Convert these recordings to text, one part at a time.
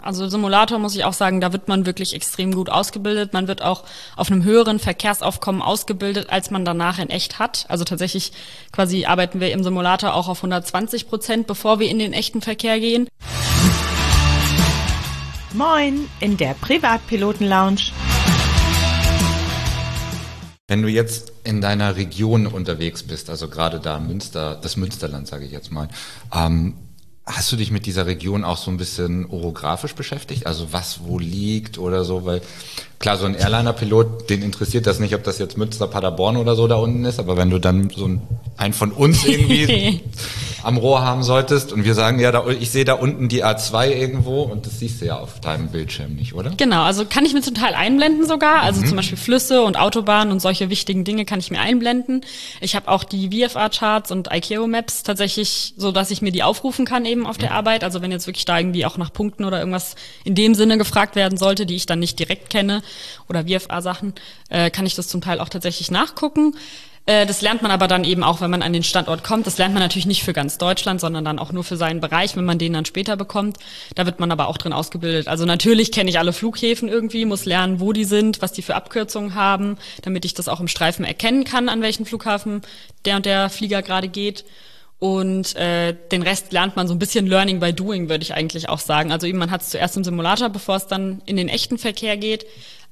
Also Simulator muss ich auch sagen, da wird man wirklich extrem gut ausgebildet. Man wird auch auf einem höheren Verkehrsaufkommen ausgebildet, als man danach in echt hat. Also tatsächlich quasi arbeiten wir im Simulator auch auf 120%, bevor wir in den echten Verkehr gehen. Moin, in der Privatpiloten-Lounge. Wenn du jetzt in deiner Region unterwegs bist, also gerade da Münster, das Münsterland sage ich jetzt mal, hast du dich mit dieser Region auch so ein bisschen orografisch beschäftigt? Also was wo liegt oder so? Weil klar, so ein Airliner-Pilot, den interessiert das nicht, ob das jetzt Münster, Paderborn oder so da unten ist, aber wenn du dann so einen von uns irgendwie am Rohr haben solltest und wir sagen, ja, ich sehe da unten die A2 irgendwo und das siehst du ja auf deinem Bildschirm nicht, oder? Genau, also kann ich mir zum Teil einblenden sogar, also zum Beispiel Flüsse und Autobahnen und solche wichtigen Dinge kann ich mir einblenden. Ich habe auch die VFR-Charts und ICAO-Maps tatsächlich so, dass ich mir die aufrufen kann eben auf der Arbeit. Also wenn jetzt wirklich da irgendwie auch nach Punkten oder irgendwas in dem Sinne gefragt werden sollte, die ich dann nicht direkt kenne oder VFR-Sachen, kann ich das zum Teil auch tatsächlich nachgucken. Das lernt man aber dann eben auch, wenn man an den Standort kommt. Das lernt man natürlich nicht für ganz Deutschland, sondern dann auch nur für seinen Bereich, wenn man den dann später bekommt. Da wird man aber auch drin ausgebildet. Also natürlich kenne ich alle Flughäfen irgendwie, muss lernen, wo die sind, was die für Abkürzungen haben, damit ich das auch im Streifen erkennen kann, an welchen Flughafen der und der Flieger gerade geht. Und den Rest lernt man so ein bisschen Learning by Doing, würde ich eigentlich auch sagen. Also eben, man hat es zuerst im Simulator, bevor es dann in den echten Verkehr geht.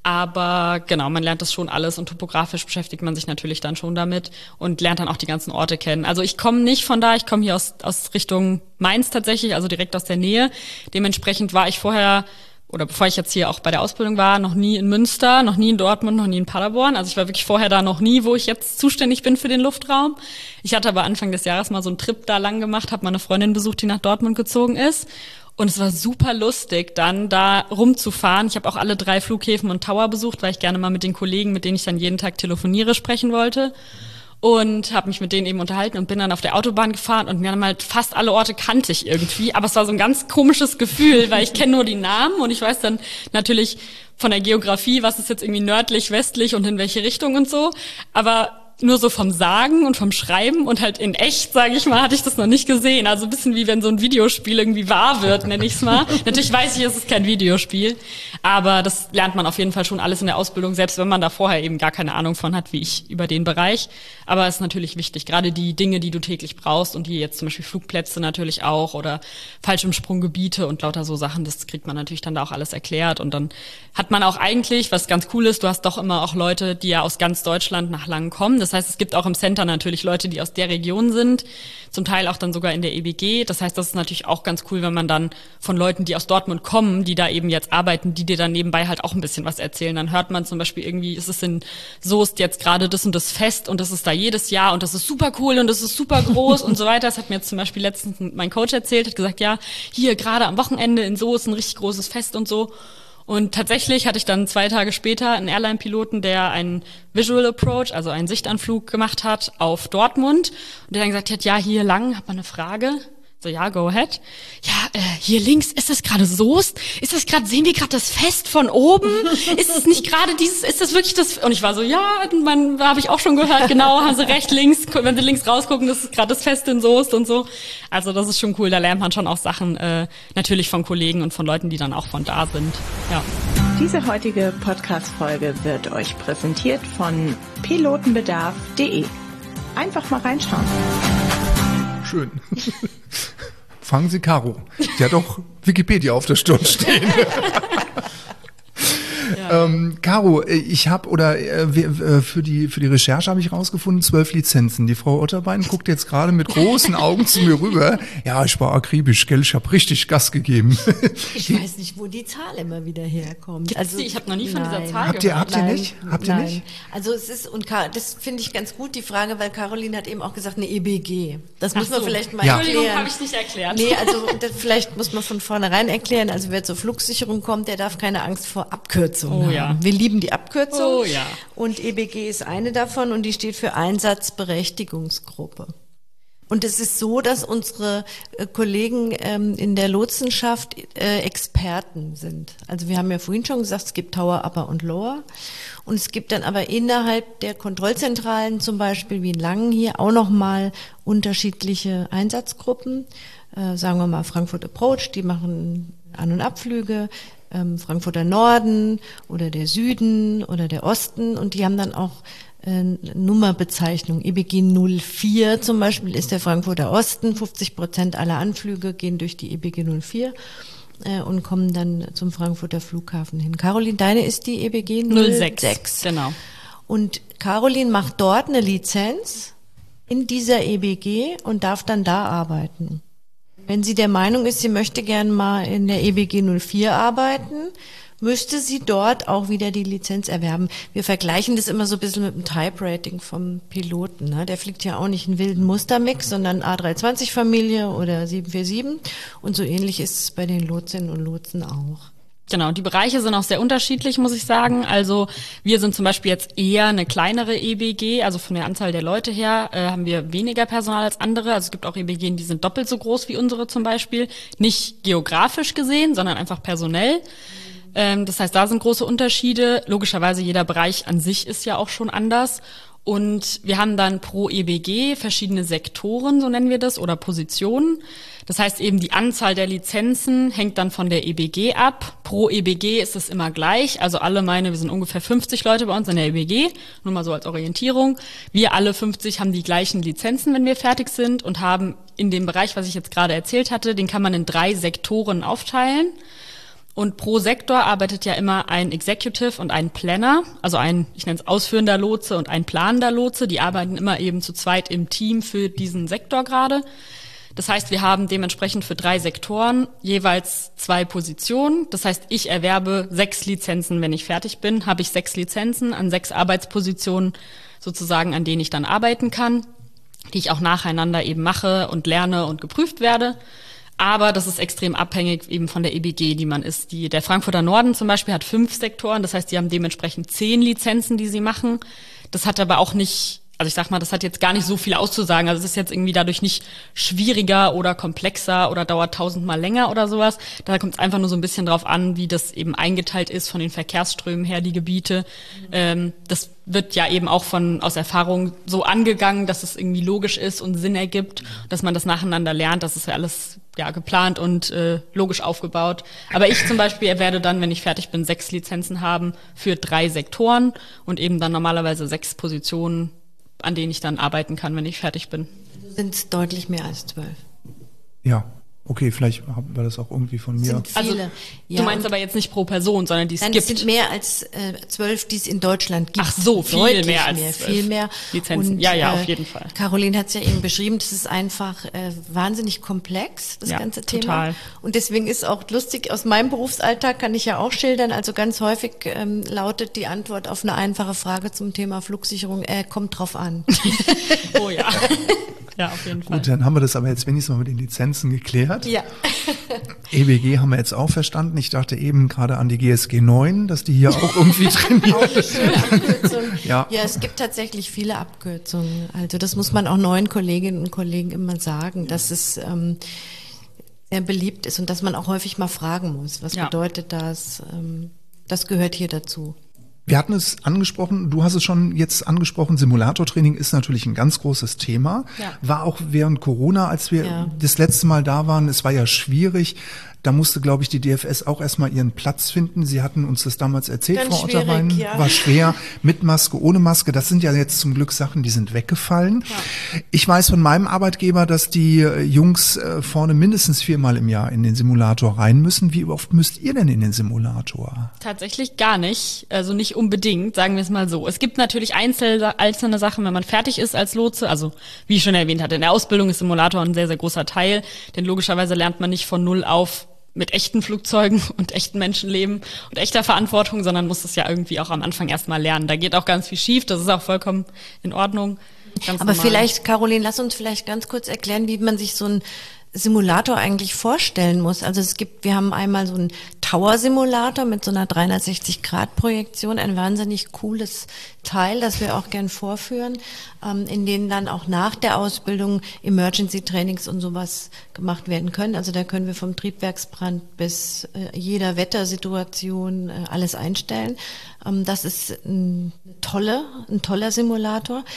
Aber genau, man lernt das schon alles und topografisch beschäftigt man sich natürlich dann schon damit und lernt dann auch die ganzen Orte kennen. Also ich komme nicht von da, ich komme hier aus Richtung Mainz tatsächlich, also direkt aus der Nähe. Dementsprechend war ich vorher, oder bevor ich jetzt hier auch bei der Ausbildung war, noch nie in Münster, noch nie in Dortmund, noch nie in Paderborn. Also ich war wirklich vorher da noch nie, wo ich jetzt zuständig bin für den Luftraum. Ich hatte aber Anfang des Jahres mal so einen Trip da lang gemacht, habe mal eine Freundin besucht, die nach Dortmund gezogen ist. Und es war super lustig, dann da rumzufahren. Ich habe auch alle 3 Flughäfen und Tower besucht, weil ich gerne mal mit den Kollegen, mit denen ich dann jeden Tag telefoniere, sprechen wollte. Und habe mich mit denen eben unterhalten und bin dann auf der Autobahn gefahren und mir dann halt fast alle Orte kannte ich irgendwie. Aber es war so ein ganz komisches Gefühl, weil ich kenne nur die Namen und ich weiß dann natürlich von der Geografie, was ist jetzt irgendwie nördlich, westlich und in welche Richtung und so. Aber nur so vom Sagen und vom Schreiben und halt in echt, sage ich mal, hatte ich das noch nicht gesehen. Also ein bisschen wie wenn so ein Videospiel irgendwie wahr wird, nenne ich es mal. Natürlich weiß ich, es ist kein Videospiel, aber das lernt man auf jeden Fall schon alles in der Ausbildung, selbst wenn man da vorher eben gar keine Ahnung von hat, wie ich, über den Bereich. Aber es ist natürlich wichtig, gerade die Dinge, die du täglich brauchst und die jetzt zum Beispiel Flugplätze natürlich auch oder Fallschirmsprunggebiete und lauter so Sachen, das kriegt man natürlich dann da auch alles erklärt. Und dann hat man auch eigentlich, was ganz cool ist, du hast doch immer auch Leute, die ja aus ganz Deutschland nach Langen kommen. Das heißt, es gibt auch im Center natürlich Leute, die aus der Region sind, zum Teil auch dann sogar in der EBG. Das heißt, das ist natürlich auch ganz cool, wenn man dann von Leuten, die aus Dortmund kommen, die da eben jetzt arbeiten, die dir dann nebenbei halt auch ein bisschen was erzählen. Dann hört man zum Beispiel irgendwie, es ist in Soest jetzt gerade das und das Fest und das ist da jedes Jahr und das ist super cool und das ist super groß und so weiter. Das hat mir jetzt zum Beispiel letztens mein Coach erzählt, hat gesagt, ja, hier gerade am Wochenende in Soest ein richtig großes Fest und so. Und tatsächlich hatte ich dann 2 Tage später einen Airline-Piloten, der einen Visual Approach, also einen Sichtanflug gemacht hat auf Dortmund. Und der dann gesagt hat, ja, hier lang, hab mal eine Frage. So, ja, go ahead. Ja, hier links, ist das gerade Soest? Ist das gerade, sehen wir gerade das Fest von oben? Ist es nicht gerade dieses, ist das wirklich das? Und ich war so, ja, habe ich auch schon gehört, genau, haben Sie recht, links, wenn Sie links rausgucken, das ist gerade das Fest in Soest und so. Also das ist schon cool, da lernt man schon auch Sachen, natürlich von Kollegen und von Leuten, die dann auch von da sind, ja. Diese heutige Podcast-Folge wird euch präsentiert von pilotenbedarf.de. Einfach mal reinschauen. Schön. Fragen Sie Caro. Die hat auch Wikipedia auf der Stirn stehen. Ja. Caro, ich habe für die Recherche habe ich rausgefunden 12 Lizenzen. Die Frau Otterbein guckt jetzt gerade mit großen Augen zu mir rüber. Ja, ich war akribisch, gell? Ich habe richtig Gas gegeben. Ich weiß nicht, wo die Zahl immer wieder herkommt. Also ich habe noch nie von dieser Zahl gehört. Habt ihr nicht? Also es ist, und das finde ich ganz gut, die Frage, weil Caroline hat eben auch gesagt, eine EBG. Das muss man vielleicht mal erklären. Entschuldigung, habe ich nicht erklärt. Nee, also vielleicht muss man von vornherein erklären, also wer zur Flugsicherung kommt, der darf keine Angst vor Abkürzungen haben. Ja. Wir lieben die Abkürzung. Oh ja. Und EBG ist eine davon und die steht für Einsatzberechtigungsgruppe. Und es ist so, dass unsere Kollegen in der Lotsenschaft Experten sind. Also wir haben ja vorhin schon gesagt, es gibt Tower, Upper und Lower. Und es gibt dann aber innerhalb der Kontrollzentralen, zum Beispiel wie in Langen hier, auch nochmal unterschiedliche Einsatzgruppen. Sagen wir mal Frankfurt Approach, die An- und Abflüge, Frankfurter Norden oder der Süden oder der Osten, und die haben dann auch Nummerbezeichnung. EBG 04 zum Beispiel ist der Frankfurter Osten. 50% aller Anflüge gehen durch die EBG 04 und kommen dann zum Frankfurter Flughafen hin. Caroline, deine ist die EBG 06. Genau. Und Caroline macht dort eine Lizenz in dieser EBG und darf dann da arbeiten. Wenn sie der Meinung ist, sie möchte gern mal in der EBG 04 arbeiten, müsste sie dort auch wieder die Lizenz erwerben. Wir vergleichen das immer so ein bisschen mit dem Type-Rating vom Piloten. Ne? Der fliegt ja auch nicht einen wilden Mustermix, sondern A320-Familie oder 747. Und so ähnlich ist es bei den Lotsinnen und Lotsen auch. Genau, die Bereiche sind auch sehr unterschiedlich, muss ich sagen. Also wir sind zum Beispiel jetzt eher eine kleinere EBG, also von der Anzahl der Leute her haben wir weniger Personal als andere. Also es gibt auch EBGen, die sind doppelt so groß wie unsere zum Beispiel. Nicht geografisch gesehen, sondern einfach personell. Das heißt, da sind große Unterschiede. Logischerweise jeder Bereich an sich ist ja auch schon anders. Und wir haben dann pro EBG verschiedene Sektoren, so nennen wir das, oder Positionen. Das heißt eben, die Anzahl der Lizenzen hängt dann von der EBG ab. Pro EBG ist es immer gleich. Also wir sind ungefähr 50 Leute bei uns in der EBG, nur mal so als Orientierung. Wir alle 50 haben die gleichen Lizenzen, wenn wir fertig sind, und haben in dem Bereich, was ich jetzt gerade erzählt hatte, den kann man in 3 Sektoren aufteilen. Und pro Sektor arbeitet ja immer ein Executive und ein Planner, also ich nenne es ausführender Lotse und ein planender Lotse. Die arbeiten immer eben zu zweit im Team für diesen Sektor gerade. Das heißt, wir haben dementsprechend für 3 Sektoren jeweils 2 Positionen. Das heißt, ich erwerbe 6 Lizenzen, wenn ich fertig bin, habe ich 6 Lizenzen an 6 Arbeitspositionen sozusagen, an denen ich dann arbeiten kann, die ich auch nacheinander eben mache und lerne und geprüft werde. Aber das ist extrem abhängig eben von der EBG, die man ist. Der Frankfurter Norden zum Beispiel hat 5 Sektoren, das heißt, die haben dementsprechend 10 Lizenzen, die sie machen. Das hat aber auch nicht, also ich sag mal, das hat jetzt gar nicht so viel auszusagen. Also es ist jetzt irgendwie dadurch nicht schwieriger oder komplexer oder dauert 1000-mal länger oder sowas. Da kommt es einfach nur so ein bisschen drauf an, wie das eben eingeteilt ist von den Verkehrsströmen her, die Gebiete. Das wird ja eben auch aus Erfahrung so angegangen, dass es irgendwie logisch ist und Sinn ergibt, dass man das nacheinander lernt. Das ist ja alles geplant und logisch aufgebaut. Aber ich zum Beispiel werde dann, wenn ich fertig bin, 6 Lizenzen haben für 3 Sektoren und eben dann normalerweise 6 Positionen, an denen ich dann arbeiten kann, wenn ich fertig bin. Sind es deutlich mehr als 12. Ja, okay, vielleicht war das auch irgendwie von mir. Sind viele. Also, du meinst aber jetzt nicht pro Person, sondern die es gibt. Es sind mehr als 12, die es in Deutschland gibt. Ach so, viel deutlich mehr als 12 viel mehr Lizenzen. Und, ja, auf jeden Fall. Caroline hat es ja eben beschrieben, das ist einfach wahnsinnig komplex, das ganze Thema. Total. Und deswegen ist auch lustig, aus meinem Berufsalltag kann ich ja auch schildern, also ganz häufig lautet die Antwort auf eine einfache Frage zum Thema Flugsicherung, kommt drauf an. Oh ja. Ja, auf jeden Fall. Gut, dann haben wir das aber jetzt wenigstens mal mit den Lizenzen geklärt. Ja. EBG haben wir jetzt auch verstanden. Ich dachte eben gerade an die GSG 9, dass die hier auch irgendwie trainiert. Auch eine schöne Abkürzung. Ja. Ja, es gibt tatsächlich viele Abkürzungen. Also das muss man auch neuen Kolleginnen und Kollegen immer sagen, dass es sehr beliebt ist und dass man auch häufig mal fragen muss, was bedeutet das? Das gehört hier dazu. Wir hatten es angesprochen, du hast es schon jetzt angesprochen, Simulatortraining ist natürlich ein ganz großes Thema. Ja. War auch während Corona, als wir das letzte Mal da waren, es war ja schwierig. Da musste, glaube ich, die DFS auch erstmal ihren Platz finden. Sie hatten uns das damals erzählt, Ganz Frau Otterwein. schwierig, ja. War schwer, mit Maske, ohne Maske. Das sind ja jetzt zum Glück Sachen, die sind weggefallen. Ja. Ich weiß von meinem Arbeitgeber, dass die Jungs vorne mindestens 4-mal im Jahr in den Simulator rein müssen. Wie oft müsst ihr denn in den Simulator? Tatsächlich gar nicht, also nicht unbedingt, sagen wir es mal so. Es gibt natürlich einzelne Sachen, wenn man fertig ist als Lotse, also wie ich schon erwähnt hatte, in der Ausbildung ist Simulator ein sehr, sehr großer Teil, denn logischerweise lernt man nicht von null auf mit echten Flugzeugen und echten Menschenleben und echter Verantwortung, sondern muss es ja irgendwie auch am Anfang erstmal lernen. Da geht auch ganz viel schief, das ist auch vollkommen in Ordnung. Ganz Aber normal. vielleicht, Caroline, lass uns vielleicht ganz kurz erklären, wie man sich so ein Simulator eigentlich vorstellen muss. Also wir haben einmal so einen Tower-Simulator mit so einer 360-Grad-Projektion, ein wahnsinnig cooles Teil, das wir auch gern vorführen, in denen dann auch nach der Ausbildung Emergency-Trainings und sowas gemacht werden können. Also da können wir vom Triebwerksbrand bis jeder Wettersituation alles einstellen. Das ist ein toller Simulator.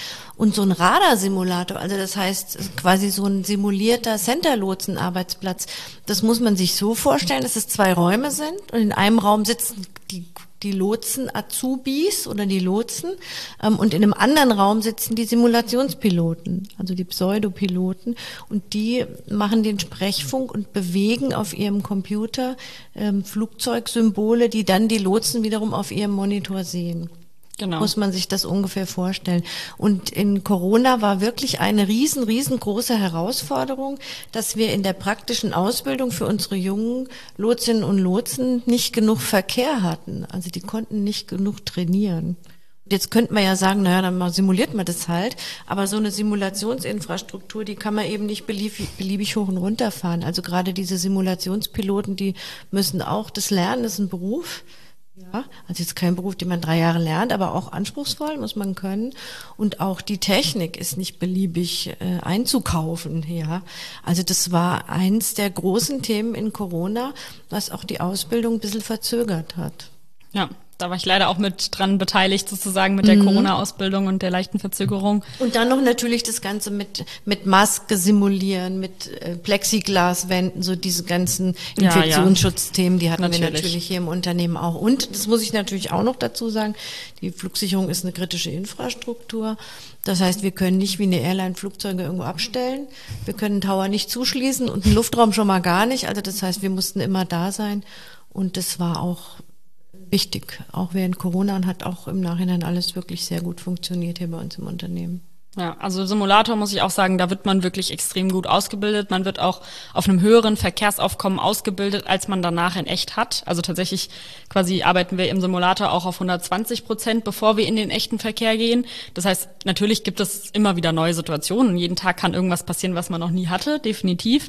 Und so ein Radarsimulator, also das heißt quasi so ein simulierter Center-Lotsen-Arbeitsplatz, das muss man sich so vorstellen, dass es 2 Räume sind und in einem Raum sitzen die Lotsen-Azubis oder die Lotsen und in einem anderen Raum sitzen die Simulationspiloten, also die Pseudopiloten, und die machen den Sprechfunk und bewegen auf ihrem Computer Flugzeugsymbole, die dann die Lotsen wiederum auf ihrem Monitor sehen. Genau. Muss man sich das ungefähr vorstellen. Und in Corona war wirklich eine riesengroße Herausforderung, dass wir in der praktischen Ausbildung für unsere jungen Lotsinnen und Lotsen nicht genug Verkehr hatten. Also die konnten nicht genug trainieren. Jetzt könnte man ja sagen, naja, dann simuliert man das halt. Aber so eine Simulationsinfrastruktur, die kann man eben nicht beliebig hoch und runter fahren. Also gerade diese Simulationspiloten, die müssen auch das lernen, das ist ein Beruf. Ja, also jetzt kein Beruf, den man 3 Jahre lernt, aber auch anspruchsvoll muss man können. Und auch die Technik ist nicht beliebig einzukaufen. Ja, also das war eins der großen Themen in Corona, was auch die Ausbildung ein bisschen verzögert hat. Ja, da war ich leider auch mit dran beteiligt, sozusagen mit der Corona-Ausbildung und der leichten Verzögerung. Und dann noch natürlich das Ganze mit Maske simulieren, mit Plexiglaswänden, so diese ganzen Infektionsschutzthemen, die hatten wir natürlich hier im Unternehmen auch. Und, das muss ich natürlich auch noch dazu sagen, die Flugsicherung ist eine kritische Infrastruktur. Das heißt, wir können nicht wie eine Airline Flugzeuge irgendwo abstellen. Wir können einen Tower nicht zuschließen und einen Luftraum schon mal gar nicht. Also das heißt, wir mussten immer da sein. Und das war auch wichtig, auch während Corona, und hat auch im Nachhinein alles wirklich sehr gut funktioniert hier bei uns im Unternehmen. Ja, also Simulator muss ich auch sagen, da wird man wirklich extrem gut ausgebildet. Man wird auch auf einem höheren Verkehrsaufkommen ausgebildet, als man danach in echt hat. Also tatsächlich quasi arbeiten wir im Simulator auch auf 120%, bevor wir in den echten Verkehr gehen. Das heißt, natürlich gibt es immer wieder neue Situationen. Jeden Tag kann irgendwas passieren, was man noch nie hatte, definitiv.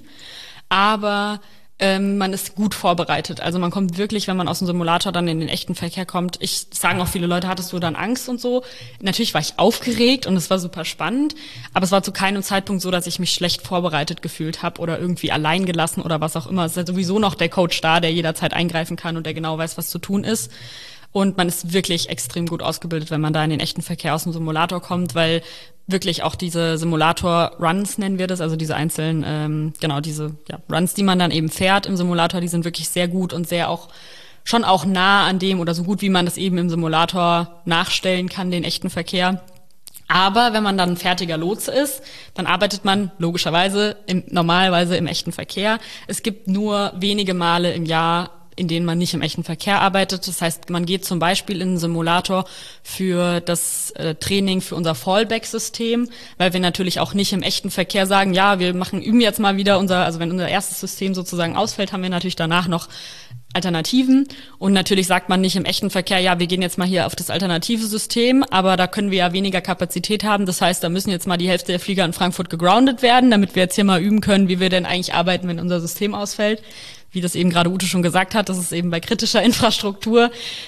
Aber man ist gut vorbereitet. Also man kommt wirklich, wenn man aus dem Simulator dann in den echten Verkehr kommt, sagen auch viele Leute, hattest du dann Angst und so? Natürlich war ich aufgeregt und es war super spannend, aber es war zu keinem Zeitpunkt so, dass ich mich schlecht vorbereitet gefühlt habe oder irgendwie allein gelassen oder was auch immer. Es ist ja sowieso noch der Coach da, der jederzeit eingreifen kann und der genau weiß, was zu tun ist. Und man ist wirklich extrem gut ausgebildet, wenn man da in den echten Verkehr aus dem Simulator kommt, weil wirklich auch diese Simulator-Runs nennen wir das, also diese einzelnen, Runs, die man dann eben fährt im Simulator, die sind wirklich sehr gut und sehr auch schon auch nah an dem oder so gut, wie man das eben im Simulator nachstellen kann, den echten Verkehr. Aber wenn man dann ein fertiger Lotse ist, dann arbeitet man logischerweise normalerweise im echten Verkehr. Es gibt nur wenige Male im Jahr, in denen man nicht im echten Verkehr arbeitet. Das heißt, man geht zum Beispiel in einen Simulator für das Training für unser Fallback-System, weil wir natürlich auch nicht im echten Verkehr sagen, ja, wir üben jetzt mal wieder wenn unser erstes System sozusagen ausfällt, haben wir natürlich danach noch Alternativen. Und natürlich sagt man nicht im echten Verkehr, ja, wir gehen jetzt mal hier auf das alternative System, aber da können wir ja weniger Kapazität haben. Das heißt, da müssen jetzt mal die Hälfte der Flieger in Frankfurt gegroundet werden, damit wir jetzt hier mal üben können, wie wir denn eigentlich arbeiten, wenn unser System ausfällt. Wie das eben gerade Ute schon gesagt hat, das ist eben bei kritischer Infrastruktur,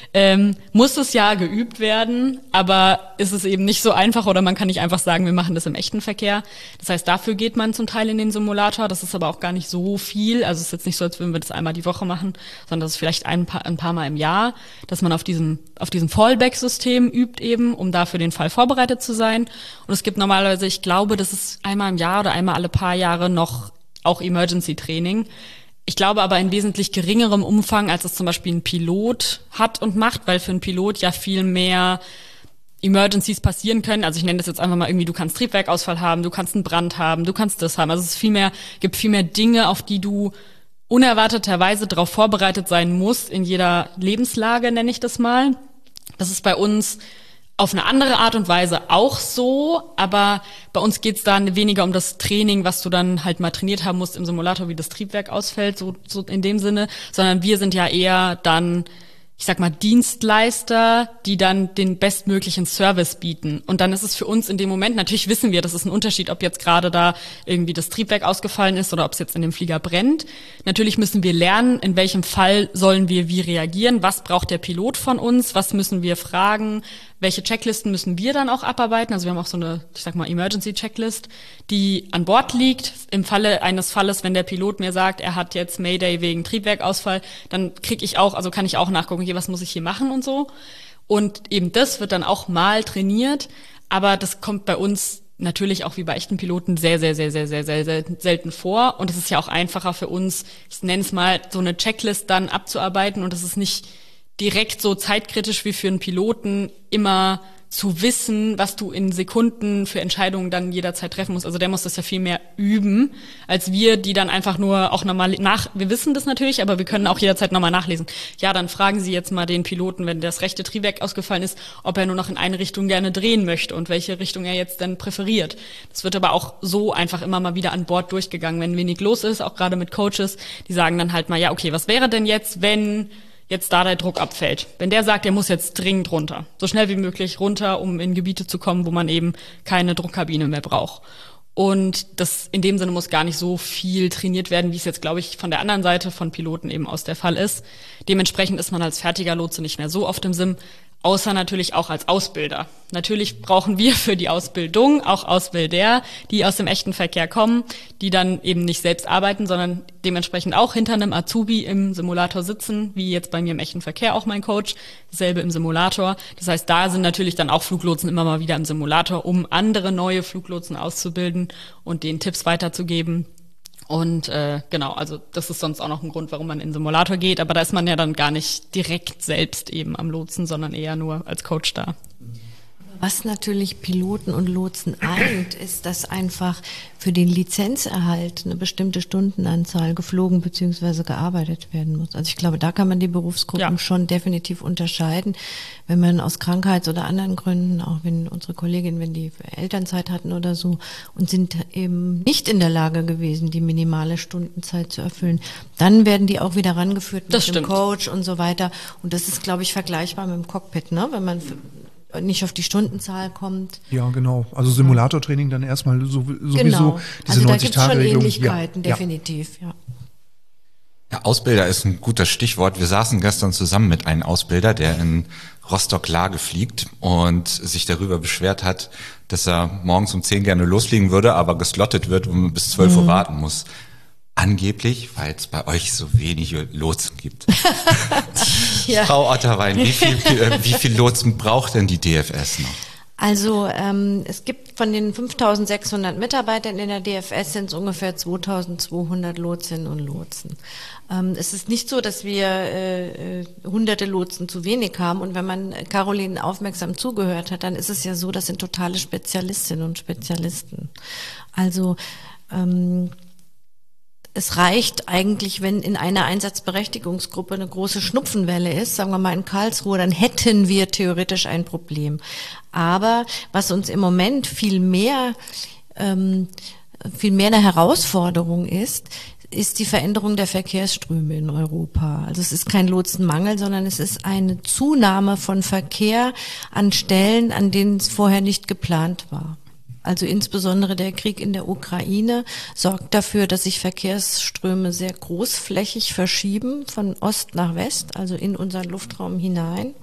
muss es ja geübt werden, aber ist es eben nicht so einfach oder man kann nicht einfach sagen, wir machen das im echten Verkehr. Das heißt, dafür geht man zum Teil in den Simulator, das ist aber auch gar nicht so viel, also es ist jetzt nicht so, als würden wir das einmal die Woche machen, sondern das ist vielleicht ein paar Mal im Jahr, dass man auf diesem Fallback-System übt eben, um da für den Fall vorbereitet zu sein. Und es gibt normalerweise, ich glaube, das ist einmal im Jahr oder einmal alle paar Jahre noch auch Emergency-Training. Ich glaube aber in wesentlich geringerem Umfang, als es zum Beispiel ein Pilot hat und macht, weil für einen Pilot ja viel mehr Emergencies passieren können. Also ich nenne das jetzt einfach mal irgendwie, du kannst Triebwerkausfall haben, du kannst einen Brand haben, du kannst das haben. Also es gibt viel mehr Dinge, auf die du unerwarteterweise darauf vorbereitet sein musst, in jeder Lebenslage, nenne ich das mal. Das ist bei uns auf eine andere Art und Weise auch so, aber bei uns geht's dann weniger um das Training, was du dann halt mal trainiert haben musst im Simulator, wie das Triebwerk ausfällt, so in dem Sinne, sondern wir sind ja eher dann, ich sag mal, Dienstleister, die dann den bestmöglichen Service bieten. Und dann ist es für uns in dem Moment, natürlich wissen wir, das ist ein Unterschied, ob jetzt gerade da irgendwie das Triebwerk ausgefallen ist oder ob es jetzt in dem Flieger brennt. Natürlich müssen wir lernen, in welchem Fall sollen wir wie reagieren, was braucht der Pilot von uns, was müssen wir fragen, welche Checklisten müssen wir dann auch abarbeiten. Also wir haben auch so eine, ich sag mal, Emergency-Checklist, die an Bord liegt. Im Falle eines Falles, wenn der Pilot mir sagt, er hat jetzt Mayday wegen Triebwerkausfall, dann kann ich auch nachgucken, okay, was muss ich hier machen und so. Und eben das wird dann auch mal trainiert. Aber das kommt bei uns natürlich auch wie bei echten Piloten sehr, sehr, sehr, sehr, sehr, sehr selten vor. Und es ist ja auch einfacher für uns, ich nenne es mal, so eine Checklist dann abzuarbeiten. Und es ist nicht direkt so zeitkritisch wie für einen Piloten immer zu wissen, was du in Sekunden für Entscheidungen dann jederzeit treffen musst. Also der muss das ja viel mehr üben, als wir, die dann einfach nur auch nochmal wir wissen das natürlich, aber wir können auch jederzeit nochmal nachlesen. Ja, dann fragen Sie jetzt mal den Piloten, wenn das rechte Triebwerk ausgefallen ist, ob er nur noch in eine Richtung gerne drehen möchte und welche Richtung er jetzt dann präferiert. Das wird aber auch so einfach immer mal wieder an Bord durchgegangen, wenn wenig los ist, auch gerade mit Coaches, die sagen dann halt mal, ja, okay, was wäre denn jetzt, wenn jetzt da der Druck abfällt. Wenn der sagt, er muss jetzt dringend runter, so schnell wie möglich runter, um in Gebiete zu kommen, wo man eben keine Druckkabine mehr braucht. Und das in dem Sinne muss gar nicht so viel trainiert werden, wie es jetzt, glaube ich, von der anderen Seite von Piloten eben aus der Fall ist. Dementsprechend ist man als fertiger Lotse nicht mehr so oft im Sim, außer natürlich auch als Ausbilder. Natürlich brauchen wir für die Ausbildung auch Ausbilder, die aus dem echten Verkehr kommen, die dann eben nicht selbst arbeiten, sondern dementsprechend auch hinter einem Azubi im Simulator sitzen, wie jetzt bei mir im echten Verkehr auch mein Coach, dasselbe im Simulator. Das heißt, da sind natürlich dann auch Fluglotsen immer mal wieder im Simulator, um andere neue Fluglotsen auszubilden und denen Tipps weiterzugeben. Und genau, also das ist sonst auch noch ein Grund, warum man in den Simulator geht, aber da ist man ja dann gar nicht direkt selbst eben am Lotsen, sondern eher nur als Coach da. Was natürlich Piloten und Lotsen eint, ist, dass einfach für den Lizenzerhalt eine bestimmte Stundenanzahl geflogen bzw. gearbeitet werden muss. Also ich glaube, da kann man die Berufsgruppen schon definitiv unterscheiden. Wenn man aus Krankheits- oder anderen Gründen, auch wenn unsere Kolleginnen, wenn die Elternzeit hatten oder so und sind eben nicht in der Lage gewesen, die minimale Stundenzeit zu erfüllen, dann werden die auch wieder rangeführt mit dem Coach und so weiter. Und das ist, glaube ich, vergleichbar mit dem Cockpit, ne? Wenn man nicht auf die Stundenzahl kommt. Ja, genau. Also Simulatortraining dann erstmal sowieso genau. diese Also da gibt es schon 90-Tage-Regelung. Ähnlichkeiten, definitiv, ja. Ja, Ausbilder ist ein gutes Stichwort. Wir saßen gestern zusammen mit einem Ausbilder, der in Rostock-Lage fliegt und sich darüber beschwert hat, dass er morgens um 10 gerne losfliegen würde, aber geslottet wird und bis 12 Uhr warten muss. Angeblich, weil es bei euch so wenige Lotsen gibt. Ja. Frau Otterwein, wie viel Lotsen braucht denn die DFS noch? Also es gibt von den 5.600 Mitarbeitern in der DFS sind es ungefähr 2.200 Lotsinnen und Lotsen. Es ist nicht so, dass wir hunderte Lotsen zu wenig haben. Und wenn man Caroline aufmerksam zugehört hat, dann ist es ja so, das sind totale Spezialistinnen und Spezialisten. Also es reicht eigentlich, wenn in einer Einsatzberechtigungsgruppe eine große Schnupfenwelle ist, sagen wir mal in Karlsruhe, dann hätten wir theoretisch ein Problem. Aber was uns im Moment viel mehr eine Herausforderung ist die Veränderung der Verkehrsströme in Europa. Also es ist kein Lotsenmangel, sondern es ist eine Zunahme von Verkehr an Stellen, an denen es vorher nicht geplant war. Also insbesondere der Krieg in der Ukraine sorgt dafür, dass sich Verkehrsströme sehr großflächig verschieben, von Ost nach West, also in unseren Luftraum hinein.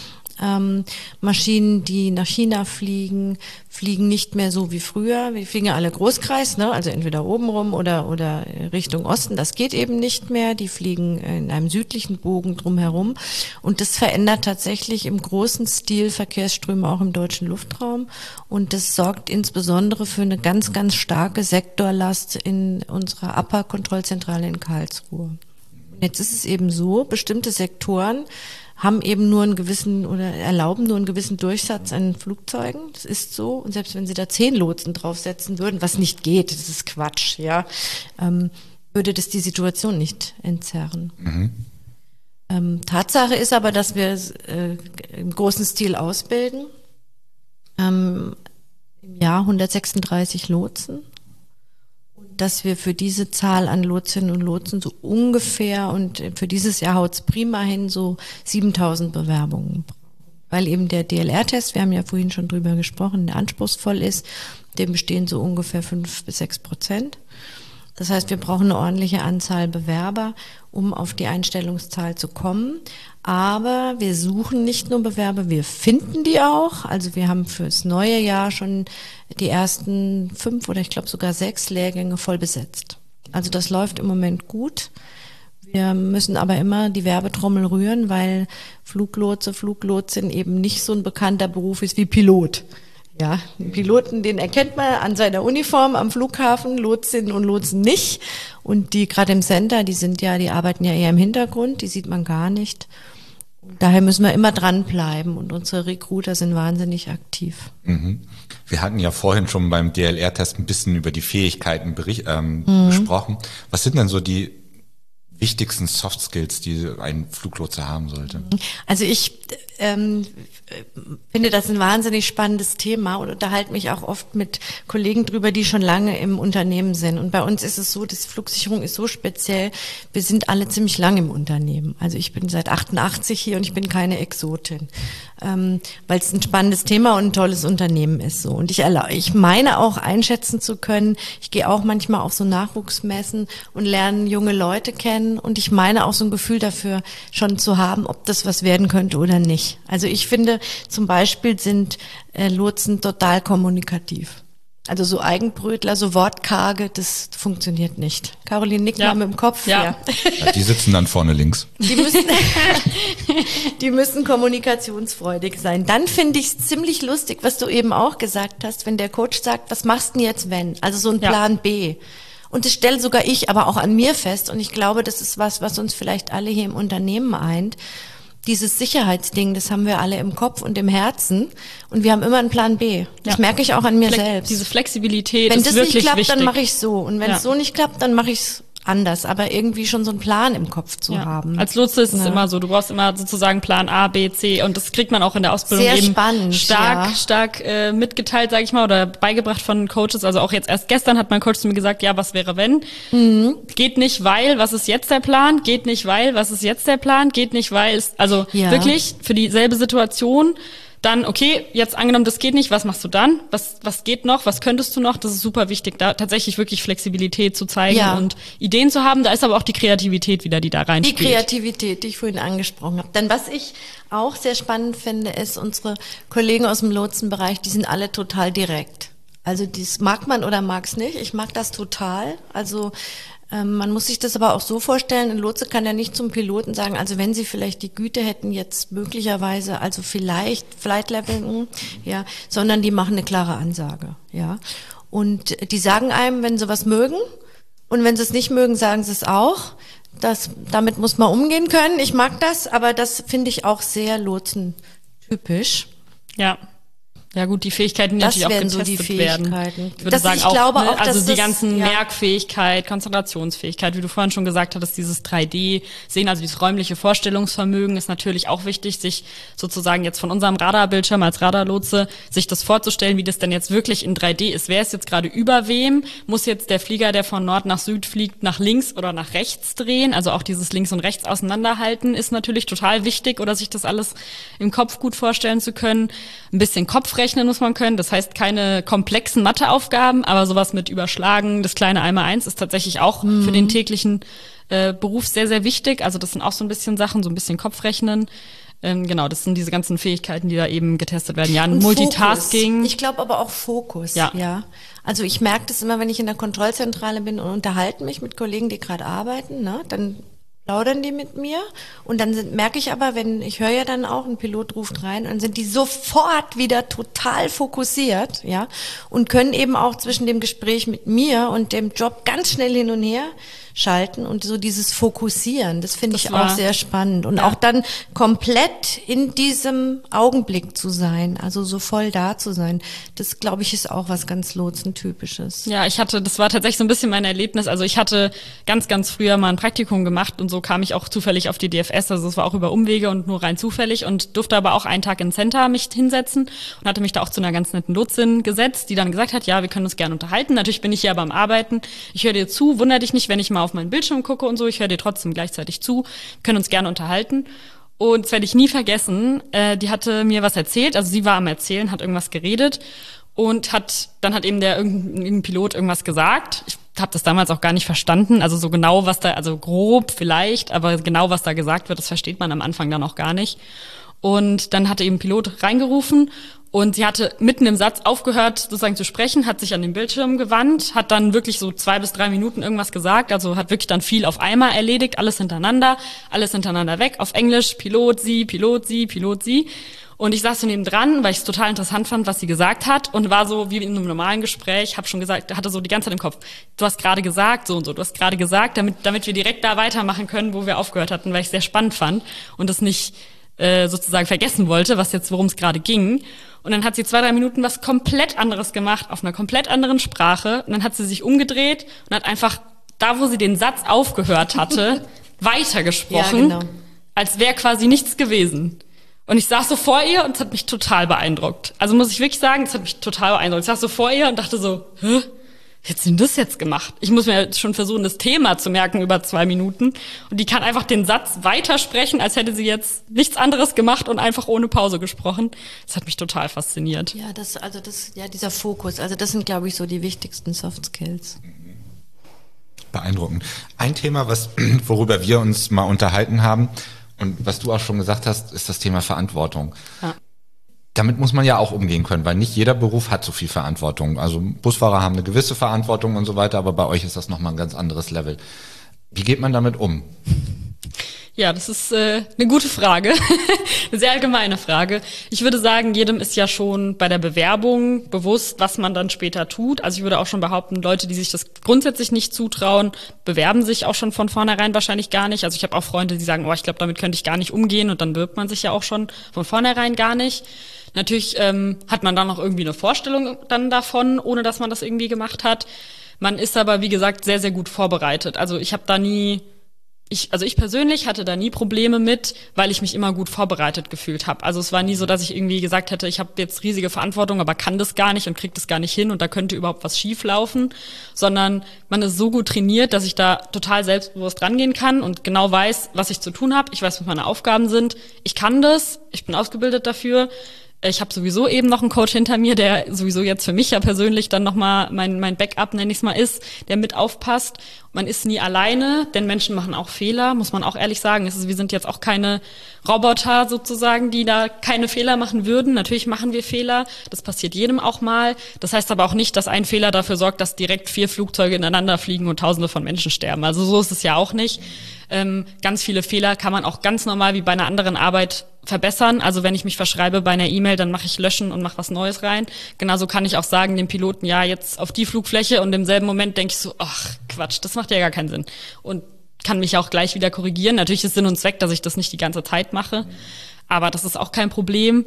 Maschinen, die nach China fliegen nicht mehr so wie früher. Wir fliegen ja alle Großkreis, ne? Also entweder oben rum oder Richtung Osten. Das geht eben nicht mehr. Die fliegen in einem südlichen Bogen drumherum. Und das verändert tatsächlich im großen Stil Verkehrsströme auch im deutschen Luftraum. Und das sorgt insbesondere für eine ganz, ganz starke Sektorlast in unserer APA-Kontrollzentrale in Karlsruhe. Jetzt ist es eben so, bestimmte Sektoren haben eben nur einen gewissen oder erlauben nur einen gewissen Durchsatz an Flugzeugen. Das ist so. Und selbst wenn sie da 10 Lotsen draufsetzen würden, was nicht geht, das ist Quatsch, ja, würde das die Situation nicht entzerren. Tatsache ist aber, dass wir im großen Stil ausbilden. Im Jahr 136 Lotsen. Dass wir für diese Zahl an Lotsinnen und Lotsen so ungefähr, und für dieses Jahr haut's prima hin, so 7.000 Bewerbungen brauchen. Weil eben der DLR-Test, wir haben ja vorhin schon drüber gesprochen, der anspruchsvoll ist, dem bestehen so ungefähr 5-6%. Das heißt, wir brauchen eine ordentliche Anzahl Bewerber, um auf die Einstellungszahl zu kommen. Aber wir suchen nicht nur Bewerber, wir finden die auch. Also wir haben fürs neue Jahr schon die ersten 5 oder ich glaube sogar 6 Lehrgänge voll besetzt. Also das läuft im Moment gut. Wir müssen aber immer die Werbetrommel rühren, weil Fluglotsin eben nicht so ein bekannter Beruf ist wie Pilot. Ja, einen Piloten, den erkennt man an seiner Uniform am Flughafen, Lotsinnen und Lotsen nicht. Und die gerade im Center, die arbeiten ja eher im Hintergrund, die sieht man gar nicht. Daher müssen wir immer dranbleiben und unsere Recruiter sind wahnsinnig aktiv. Mhm. Wir hatten ja vorhin schon beim DLR-Test ein bisschen über die Fähigkeiten besprochen. Was sind denn so die wichtigsten Soft Skills, die ein Fluglotse haben sollte? Also ich finde das ein wahnsinnig spannendes Thema und unterhalte mich auch oft mit Kollegen drüber, die schon lange im Unternehmen sind. Und bei uns ist es so, die Flugsicherung ist so speziell, wir sind alle ziemlich lang im Unternehmen. Also ich bin seit 88 hier und ich bin keine Exotin, weil es ein spannendes Thema und ein tolles Unternehmen ist. So. Und ich meine auch einschätzen zu können, ich gehe auch manchmal auf so Nachwuchsmessen und lerne junge Leute kennen und ich meine auch so ein Gefühl dafür schon zu haben, ob das was werden könnte oder nicht. Also ich finde, zum Beispiel sind Lotsen total kommunikativ. Also so Eigenbrötler, so Wortkarge, das funktioniert nicht. Caroline nickt mal mit dem Kopf. Ja. Ja, die sitzen dann vorne links. Die müssen kommunikationsfreudig sein. Dann finde ich es ziemlich lustig, was du eben auch gesagt hast, wenn der Coach sagt, was machst du denn jetzt, wenn? Also so ein Plan B. Und das stelle sogar ich aber auch an mir fest. Und ich glaube, das ist was uns vielleicht alle hier im Unternehmen eint. Dieses Sicherheitsding, das haben wir alle im Kopf und im Herzen. Und wir haben immer einen Plan B. Das merke ich auch an mir selbst. Diese Flexibilität ist wirklich wichtig. Wenn das nicht klappt, dann mache ich so. Und wenn es so nicht klappt, dann mache ich es anders. Aber irgendwie schon so einen Plan im Kopf zu haben. Als Lotse ist es immer so. Du brauchst immer sozusagen Plan A, B, C. Und das kriegt man auch in der Ausbildung sehr eben spannend, stark mitgeteilt, sage ich mal, oder beigebracht von Coaches. Also auch jetzt erst gestern hat mein Coach zu mir gesagt, ja, was wäre wenn? Geht nicht, weil, was ist jetzt der Plan? Geht nicht, weil, was ist jetzt der Plan? Geht nicht, weil, wirklich für dieselbe Situation. Dann, okay, jetzt angenommen, das geht nicht, was machst du dann? Was geht noch? Was könntest du noch? Das ist super wichtig, da tatsächlich wirklich Flexibilität zu zeigen und Ideen zu haben. Da ist aber auch die Kreativität wieder, die da reinspielt. Die Kreativität, die ich vorhin angesprochen habe. Denn was ich auch sehr spannend finde, ist, unsere Kollegen aus dem Lotsenbereich, die sind alle total direkt. Also das mag man oder mag es nicht. Ich mag das total. Also man muss sich das aber auch so vorstellen, ein Lotse kann ja nicht zum Piloten sagen, also wenn Sie vielleicht die Güte hätten, jetzt möglicherweise, also vielleicht Flight Level, sondern die machen eine klare Ansage, Und die sagen einem, wenn sie was mögen, und wenn sie es nicht mögen, sagen sie es auch. Damit muss man umgehen können. Ich mag das, aber das finde ich auch sehr lotsentypisch. Ja. Ja gut, die Fähigkeiten, die natürlich auch getestet werden. Ich würde sagen auch, also die ganzen Merkfähigkeit, Konzentrationsfähigkeit, wie du vorhin schon gesagt hattest, dieses 3D-Sehen, also dieses räumliche Vorstellungsvermögen ist natürlich auch wichtig, sich sozusagen jetzt von unserem Radarbildschirm als Radarlotse, sich das vorzustellen, wie das denn jetzt wirklich in 3D ist. Wer ist jetzt gerade über wem? Muss jetzt der Flieger, der von Nord nach Süd fliegt, nach links oder nach rechts drehen? Also auch dieses links und rechts auseinanderhalten ist natürlich total wichtig, oder sich das alles im Kopf gut vorstellen zu können. Ein bisschen Kopfrechnen muss man können, das heißt keine komplexen Matheaufgaben, aber sowas mit Überschlagen, das kleine 1x1 ist tatsächlich auch für den täglichen Beruf sehr, sehr wichtig. Also das sind auch so ein bisschen Sachen, so ein bisschen Kopfrechnen. Genau, das sind diese ganzen Fähigkeiten, die da eben getestet werden. Ja, ein Multitasking. Fokus. Ich glaube aber auch Fokus. Ja. Also ich merke das immer, wenn ich in der Kontrollzentrale bin und unterhalte mich mit Kollegen, die gerade arbeiten, ne, dann plaudern die mit mir und dann merke ich aber, ich höre ja dann auch, ein Pilot ruft rein, und dann sind die sofort wieder total fokussiert, und können eben auch zwischen dem Gespräch mit mir und dem Job ganz schnell hin und her schalten und so dieses Fokussieren, das finde ich auch sehr spannend und auch dann komplett in diesem Augenblick zu sein, also so voll da zu sein, das glaube ich ist auch was ganz Lotsentypisches. Ja, das war tatsächlich so ein bisschen mein Erlebnis, also ich hatte ganz, ganz früher mal ein Praktikum gemacht und so kam ich auch zufällig auf die DFS, also es war auch über Umwege und nur rein zufällig und durfte aber auch einen Tag im Center mich hinsetzen und hatte mich da auch zu einer ganz netten Lotsin gesetzt, die dann gesagt hat, ja, wir können uns gerne unterhalten, natürlich bin ich hier aber am Arbeiten, ich höre dir zu, wundere dich nicht, wenn ich mal auf meinen Bildschirm gucke und so, ich höre dir trotzdem gleichzeitig zu, können uns gerne unterhalten. Und das werde ich nie vergessen, die hatte mir was erzählt, also sie war am Erzählen, hat irgendwas geredet und dann hat eben irgendein Pilot irgendwas gesagt. Ich habe das damals auch gar nicht verstanden, also so genau, was da, also grob vielleicht, aber genau, was da gesagt wird, das versteht man am Anfang dann auch gar nicht. Und dann hatte eben ein Pilot reingerufen und sie hatte mitten im Satz aufgehört, sozusagen zu sprechen, hat sich an den Bildschirm gewandt, hat dann wirklich so 2 bis 3 Minuten irgendwas gesagt, also hat wirklich dann viel auf einmal erledigt, alles hintereinander weg, auf Englisch, Pilot, sie, Pilot, sie, Pilot, sie. Und ich saß so nebendran, weil ich es total interessant fand, was sie gesagt hat und war so wie in einem normalen Gespräch, habe schon gesagt, hatte so die ganze Zeit im Kopf, du hast gerade gesagt, so und so, du hast gerade gesagt, damit wir direkt da weitermachen können, wo wir aufgehört hatten, weil ich es sehr spannend fand und das nicht sozusagen vergessen wollte, worum es gerade ging. Und dann hat sie 2-3 Minuten was komplett anderes gemacht, auf einer komplett anderen Sprache. Und dann hat sie sich umgedreht und hat einfach da, wo sie den Satz aufgehört hatte, weitergesprochen, ja, genau. Als wäre quasi nichts gewesen. Und ich saß so vor ihr und es hat mich total beeindruckt. Also muss ich wirklich sagen, es hat mich total beeindruckt. Ich saß so vor ihr und dachte so, hä? Wie hat sie denn das jetzt gemacht? Ich muss mir schon versuchen, das Thema zu merken über 2 Minuten. Und die kann einfach den Satz weitersprechen, als hätte sie jetzt nichts anderes gemacht und einfach ohne Pause gesprochen. Das hat mich total fasziniert. Ja, dieser Fokus. Also das sind, glaube ich, so die wichtigsten Soft Skills. Beeindruckend. Ein Thema, worüber wir uns mal unterhalten haben und was du auch schon gesagt hast, ist das Thema Verantwortung. Ja. Damit muss man ja auch umgehen können, weil nicht jeder Beruf hat so viel Verantwortung. Also Busfahrer haben eine gewisse Verantwortung und so weiter, aber bei euch ist das nochmal ein ganz anderes Level. Wie geht man damit um? Ja, das ist eine gute Frage, eine sehr allgemeine Frage. Ich würde sagen, jedem ist ja schon bei der Bewerbung bewusst, was man dann später tut. Also ich würde auch schon behaupten, Leute, die sich das grundsätzlich nicht zutrauen, bewerben sich auch schon von vornherein wahrscheinlich gar nicht. Also ich habe auch Freunde, die sagen, ich glaube, damit könnte ich gar nicht umgehen und dann bewirbt man sich ja auch schon von vornherein gar nicht. Natürlich hat man dann noch irgendwie eine Vorstellung dann davon, ohne dass man das irgendwie gemacht hat. Man ist aber, wie gesagt, sehr, sehr gut vorbereitet. Also ich persönlich hatte da nie Probleme mit, weil ich mich immer gut vorbereitet gefühlt habe. Also es war nie so, dass ich irgendwie gesagt hätte, ich habe jetzt riesige Verantwortung, aber kann das gar nicht und kriege das gar nicht hin und da könnte überhaupt was schief laufen, sondern man ist so gut trainiert, dass ich da total selbstbewusst rangehen kann und genau weiß, was ich zu tun habe. Ich weiß, was meine Aufgaben sind. Ich kann das, ich bin ausgebildet dafür. Ich habe sowieso eben noch einen Coach hinter mir, der sowieso jetzt für mich ja persönlich dann nochmal mein Backup, nenne ich es mal, ist, der mit aufpasst. Man ist nie alleine, denn Menschen machen auch Fehler, muss man auch ehrlich sagen. Wir sind jetzt auch keine Roboter sozusagen, die da keine Fehler machen würden. Natürlich machen wir Fehler, das passiert jedem auch mal. Das heißt aber auch nicht, dass ein Fehler dafür sorgt, dass direkt 4 Flugzeuge ineinander fliegen und Tausende von Menschen sterben. Also so ist es ja auch nicht. Ganz viele Fehler kann man auch ganz normal wie bei einer anderen Arbeit verbessern. Also wenn ich mich verschreibe bei einer E-Mail, dann mache ich löschen und mache was Neues rein. Genauso kann ich auch sagen dem Piloten, ja, jetzt auf die Flugfläche und im selben Moment denke ich so, ach Quatsch, das macht ja gar keinen Sinn. Und kann mich auch gleich wieder korrigieren. Natürlich ist Sinn und Zweck, dass ich das nicht die ganze Zeit mache. Aber das ist auch kein Problem.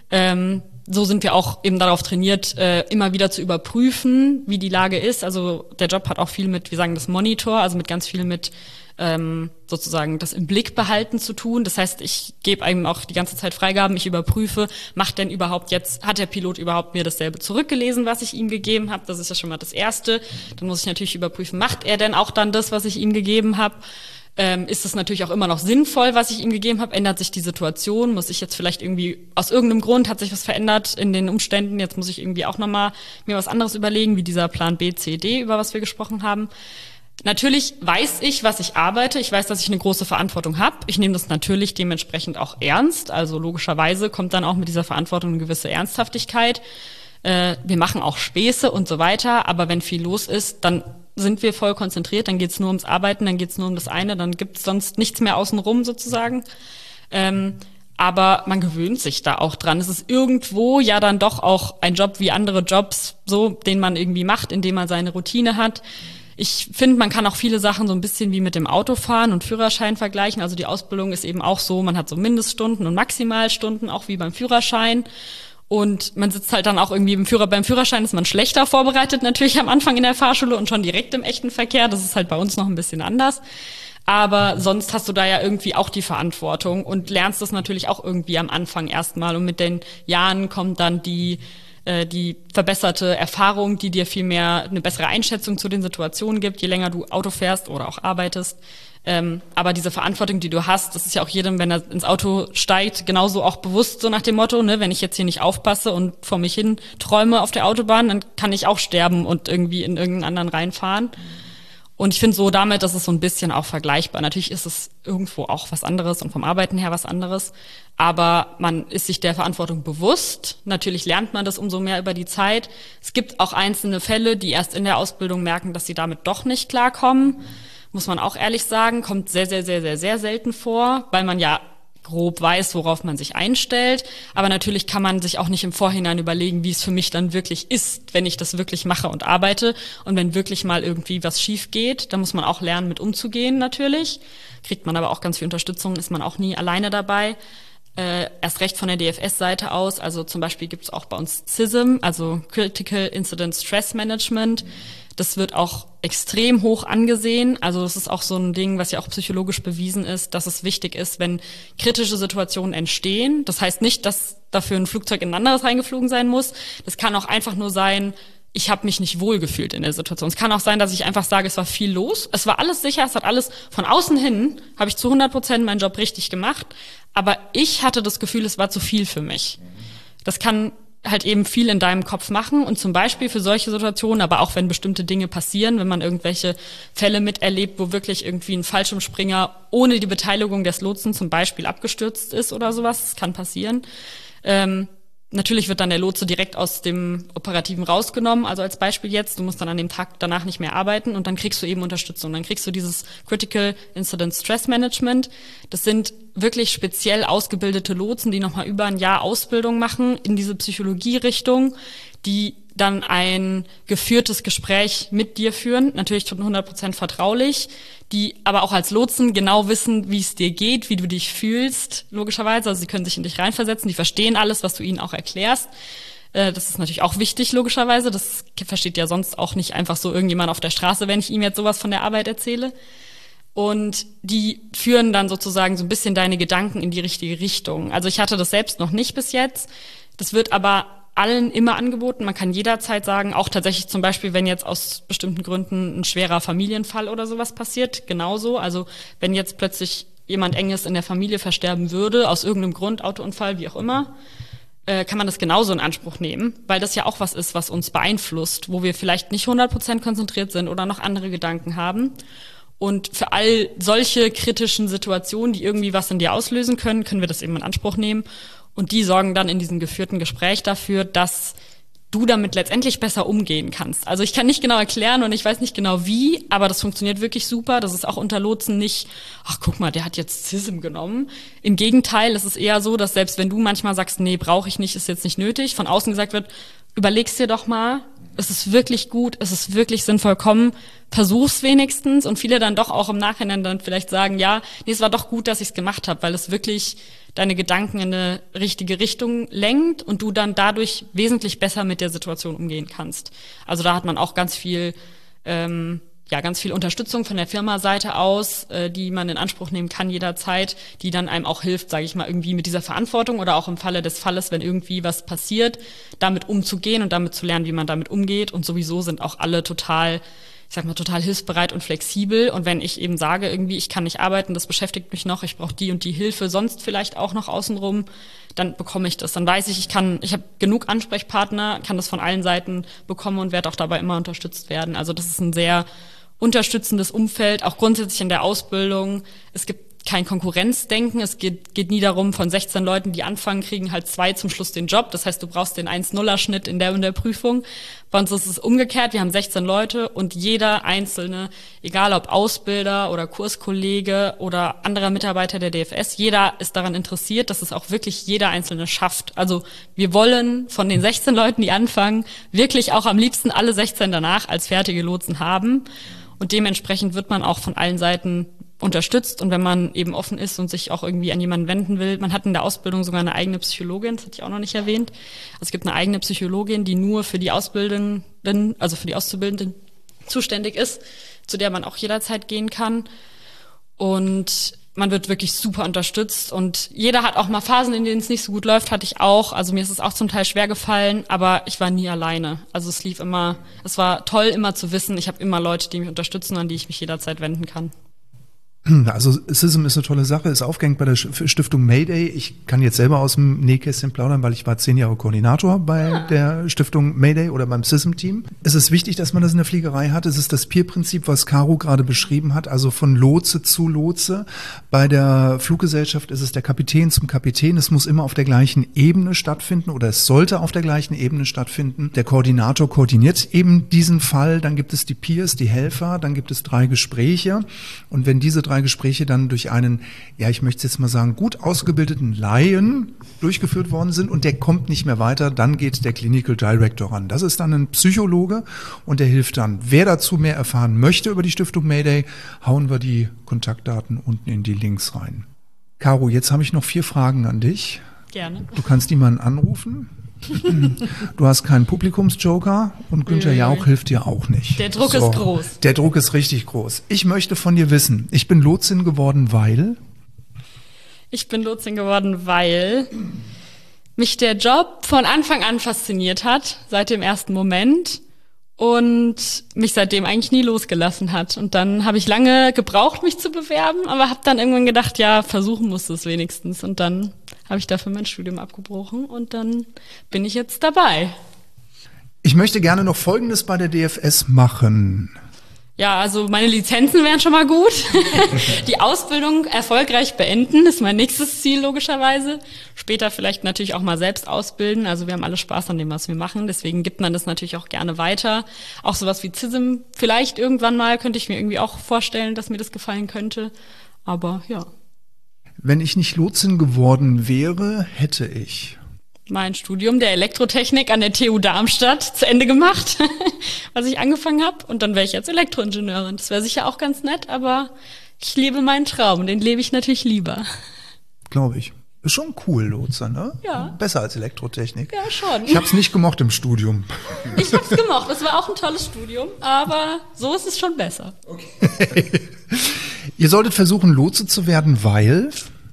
So sind wir auch eben darauf trainiert, immer wieder zu überprüfen, wie die Lage ist. Also der Job hat auch viel mit, wir sagen das Monitor, also mit ganz viel mit sozusagen das im Blick behalten zu tun. Das heißt, ich gebe einem auch die ganze Zeit Freigaben, ich überprüfe, hat der Pilot überhaupt mir dasselbe zurückgelesen, was ich ihm gegeben habe? Das ist ja schon mal das Erste. Dann muss ich natürlich überprüfen, macht er denn auch dann das, was ich ihm gegeben habe? Ist es natürlich auch immer noch sinnvoll, was ich ihm gegeben habe? Ändert sich die Situation? Muss ich jetzt vielleicht irgendwie, aus irgendeinem Grund hat sich was verändert in den Umständen? Jetzt muss ich irgendwie auch nochmal mir was anderes überlegen, wie dieser Plan B, C, D, über was wir gesprochen haben. Natürlich weiß ich, was ich arbeite. Ich weiß, dass ich eine große Verantwortung habe. Ich nehme das natürlich dementsprechend auch ernst. Also logischerweise kommt dann auch mit dieser Verantwortung eine gewisse Ernsthaftigkeit. Wir machen auch Späße und so weiter. Aber wenn viel los ist, dann sind wir voll konzentriert. Dann geht's nur ums Arbeiten, dann geht's nur um das eine. Dann gibt's sonst nichts mehr außenrum sozusagen. Aber man gewöhnt sich da auch dran. Es ist irgendwo ja dann doch auch ein Job wie andere Jobs, so den man irgendwie macht, indem man seine Routine hat. Ich finde, man kann auch viele Sachen so ein bisschen wie mit dem Autofahren und Führerschein vergleichen. Also die Ausbildung ist eben auch so, man hat so Mindeststunden und Maximalstunden, auch wie beim Führerschein. Und man sitzt halt dann auch irgendwie beim Führerschein ist man schlechter vorbereitet natürlich am Anfang in der Fahrschule und schon direkt im echten Verkehr. Das ist halt bei uns noch ein bisschen anders. Aber sonst hast du da ja irgendwie auch die Verantwortung und lernst das natürlich auch irgendwie am Anfang erstmal. Und mit den Jahren kommt dann die verbesserte Erfahrung, die dir viel mehr eine bessere Einschätzung zu den Situationen gibt, je länger du Auto fährst oder auch arbeitest. Aber diese Verantwortung, die du hast, das ist ja auch jedem, wenn er ins Auto steigt, genauso auch bewusst, so nach dem Motto, ne, wenn ich jetzt hier nicht aufpasse und vor mich hin träume auf der Autobahn, dann kann ich auch sterben und irgendwie in irgendeinen anderen reinfahren. Und ich finde so damit, das ist so ein bisschen auch vergleichbar. Natürlich ist es irgendwo auch was anderes und vom Arbeiten her was anderes. Aber man ist sich der Verantwortung bewusst. Natürlich lernt man das umso mehr über die Zeit. Es gibt auch einzelne Fälle, die erst in der Ausbildung merken, dass sie damit doch nicht klarkommen. Muss man auch ehrlich sagen, kommt sehr, sehr, sehr, sehr, sehr selten vor, weil man ja grob weiß, worauf man sich einstellt. Aber natürlich kann man sich auch nicht im Vorhinein überlegen, wie es für mich dann wirklich ist, wenn ich das wirklich mache und arbeite. Und wenn wirklich mal irgendwie was schief geht, dann muss man auch lernen, mit umzugehen natürlich. Kriegt man aber auch ganz viel Unterstützung, ist man auch nie alleine dabei. Erst recht von der DFS-Seite aus, also zum Beispiel gibt es auch bei uns CISM, also Critical Incident Stress Management. Das wird auch extrem hoch angesehen. Also das ist auch so ein Ding, was ja auch psychologisch bewiesen ist, dass es wichtig ist, wenn kritische Situationen entstehen. Das heißt nicht, dass dafür ein Flugzeug in ein anderes reingeflogen sein muss. Das kann auch einfach nur sein, ich habe mich nicht wohlgefühlt in der Situation. Es kann auch sein, dass ich einfach sage, es war viel los. Es war alles sicher, es hat alles von außen hin, habe ich zu 100% meinen Job richtig gemacht. Aber ich hatte das Gefühl, es war zu viel für mich. Das kann halt eben viel in deinem Kopf machen und zum Beispiel für solche Situationen, aber auch wenn bestimmte Dinge passieren, wenn man irgendwelche Fälle miterlebt, wo wirklich irgendwie ein Fallschirmspringer ohne die Beteiligung des Lotsen zum Beispiel abgestürzt ist oder sowas, das kann passieren. Natürlich wird dann der Lotse direkt aus dem Operativen rausgenommen, also als Beispiel jetzt, du musst dann an dem Tag danach nicht mehr arbeiten und dann kriegst du eben Unterstützung. Dann kriegst du dieses Critical Incident Stress Management. Das sind wirklich speziell ausgebildete Lotsen, die nochmal über ein Jahr Ausbildung machen in diese Psychologie-Richtung, die dann ein geführtes Gespräch mit dir führen, natürlich 100% vertraulich, die aber auch als Lotsen genau wissen, wie es dir geht, wie du dich fühlst, logischerweise. Also sie können sich in dich reinversetzen, die verstehen alles, was du ihnen auch erklärst. Das ist natürlich auch wichtig, logischerweise. Das versteht ja sonst auch nicht einfach so irgendjemand auf der Straße, wenn ich ihm jetzt sowas von der Arbeit erzähle. Und die führen dann sozusagen so ein bisschen deine Gedanken in die richtige Richtung. Also ich hatte das selbst noch nicht bis jetzt. Das wird aber allen immer angeboten. Man kann jederzeit sagen, auch tatsächlich zum Beispiel, wenn jetzt aus bestimmten Gründen ein schwerer Familienfall oder sowas passiert, genauso. Also wenn jetzt plötzlich jemand Enges in der Familie versterben würde, aus irgendeinem Grund, Autounfall, wie auch immer, kann man das genauso in Anspruch nehmen, weil das ja auch was ist, was uns beeinflusst, wo wir vielleicht nicht 100% konzentriert sind oder noch andere Gedanken haben. Und für all solche kritischen Situationen, die irgendwie was in dir auslösen können, können wir das eben in Anspruch nehmen. Und die sorgen dann in diesem geführten Gespräch dafür, dass du damit letztendlich besser umgehen kannst. Also ich kann nicht genau erklären und ich weiß nicht genau wie, aber das funktioniert wirklich super. Das ist auch unter Lotsen nicht, ach guck mal, der hat jetzt CISM genommen. Im Gegenteil, es ist eher so, dass selbst wenn du manchmal sagst, nee, brauche ich nicht, ist jetzt nicht nötig, von außen gesagt wird, überleg's dir doch mal, es ist wirklich gut, es ist wirklich sinnvoll, versuch's wenigstens. Und viele dann doch auch im Nachhinein dann vielleicht sagen, ja, nee, es war doch gut, dass ich's gemacht habe, weil es wirklich deine Gedanken in eine richtige Richtung lenkt und du dann dadurch wesentlich besser mit der Situation umgehen kannst. Also da hat man auch ganz viel Unterstützung von der Firma-Seite aus, die man in Anspruch nehmen kann jederzeit, die dann einem auch hilft, sage ich mal, irgendwie mit dieser Verantwortung oder auch im Falle des Falles, wenn irgendwie was passiert, damit umzugehen und damit zu lernen, wie man damit umgeht. Und sowieso sind auch alle total hilfsbereit und flexibel. Und wenn ich eben sage, irgendwie, ich kann nicht arbeiten, das beschäftigt mich noch, ich brauche die und die Hilfe, sonst vielleicht auch noch außenrum, dann bekomme ich das. Dann weiß ich habe genug Ansprechpartner, kann das von allen Seiten bekommen und werde auch dabei immer unterstützt werden. Also das ist ein sehr unterstützendes Umfeld, auch grundsätzlich in der Ausbildung. Es gibt kein Konkurrenzdenken. Es geht nie darum, von 16 Leuten, die anfangen, kriegen halt 2 zum Schluss den Job. Das heißt, du brauchst den 1-0er-Schnitt in der Prüfung. Bei uns ist es umgekehrt. Wir haben 16 Leute und jeder Einzelne, egal ob Ausbilder oder Kurskollege oder anderer Mitarbeiter der DFS, jeder ist daran interessiert, dass es auch wirklich jeder Einzelne schafft. Also wir wollen von den 16 Leuten, die anfangen, wirklich auch am liebsten alle 16 danach als fertige Lotsen haben. Und dementsprechend wird man auch von allen Seiten unterstützt. Und wenn man eben offen ist und sich auch irgendwie an jemanden wenden will, man hat in der Ausbildung sogar eine eigene Psychologin, das hatte ich auch noch nicht erwähnt. Also es gibt eine eigene Psychologin, die nur für die Auszubildenden zuständig ist, zu der man auch jederzeit gehen kann. Und man wird wirklich super unterstützt und jeder hat auch mal Phasen, in denen es nicht so gut läuft, hatte ich auch. Also mir ist es auch zum Teil schwer gefallen, aber ich war nie alleine. Also es war toll immer zu wissen, ich habe immer Leute, die mich unterstützen, an die ich mich jederzeit wenden kann. Also CISM ist eine tolle Sache, ist aufgehängt bei der Stiftung Mayday. Ich kann jetzt selber aus dem Nähkästchen plaudern, weil ich war 10 Jahre Koordinator bei der Stiftung Mayday oder beim CISM-Team. Es ist wichtig, dass man das in der Fliegerei hat. Es ist das Peer-Prinzip, was Caro gerade beschrieben hat, also von Lotse zu Lotse. Bei der Fluggesellschaft ist es der Kapitän zum Kapitän. Es muss immer auf der gleichen Ebene stattfinden oder es sollte auf der gleichen Ebene stattfinden. Der Koordinator koordiniert eben diesen Fall. Dann gibt es die Peers, die Helfer. Dann gibt es 3 Gespräche. Und wenn diese 3 3 Gespräche dann durch einen, ja, ich möchte jetzt mal sagen, gut ausgebildeten Laien durchgeführt worden sind und der kommt nicht mehr weiter, dann geht der Clinical Director ran. Das ist dann ein Psychologe und der hilft dann. Wer dazu mehr erfahren möchte über die Stiftung Mayday, hauen wir die Kontaktdaten unten in die Links rein. Caro, jetzt habe ich noch 4 Fragen an dich. Gerne. Du kannst niemanden anrufen. Du hast keinen Publikumsjoker und Günther Jauch hilft dir auch nicht. Der Druck ist groß. Der Druck ist richtig groß. Ich möchte von dir wissen, ich bin Lotsin geworden, weil? Ich bin Lotsin geworden, weil mich der Job von Anfang an fasziniert hat, seit dem ersten Moment und mich seitdem eigentlich nie losgelassen hat. Und dann habe ich lange gebraucht, mich zu bewerben, aber habe dann irgendwann gedacht, ja, versuchen musst du es wenigstens. Und dann habe ich dafür mein Studium abgebrochen und dann bin ich jetzt dabei. Ich möchte gerne noch Folgendes bei der DFS machen. Ja, also meine Lizenzen wären schon mal gut. Die Ausbildung erfolgreich beenden ist mein nächstes Ziel logischerweise. Später vielleicht natürlich auch mal selbst ausbilden. Also wir haben alle Spaß an dem, was wir machen. Deswegen gibt man das natürlich auch gerne weiter. Auch sowas wie CISM vielleicht irgendwann mal könnte ich mir irgendwie auch vorstellen, dass mir das gefallen könnte. Aber ja. Wenn ich nicht Lotsin geworden wäre, hätte ich mein Studium der Elektrotechnik an der TU Darmstadt zu Ende gemacht, was ich angefangen habe. Und dann wäre ich jetzt Elektroingenieurin. Das wäre sicher auch ganz nett, aber ich lebe meinen Traum. Den lebe ich natürlich lieber. Glaube ich. Ist schon cool, Lotse, ne? Ja. Besser als Elektrotechnik. Ja, schon. Ich habe es nicht gemocht im Studium. Ich habe es gemocht. Das war auch ein tolles Studium, aber so ist es schon besser. Okay. Ihr solltet versuchen, Lotse zu werden, weil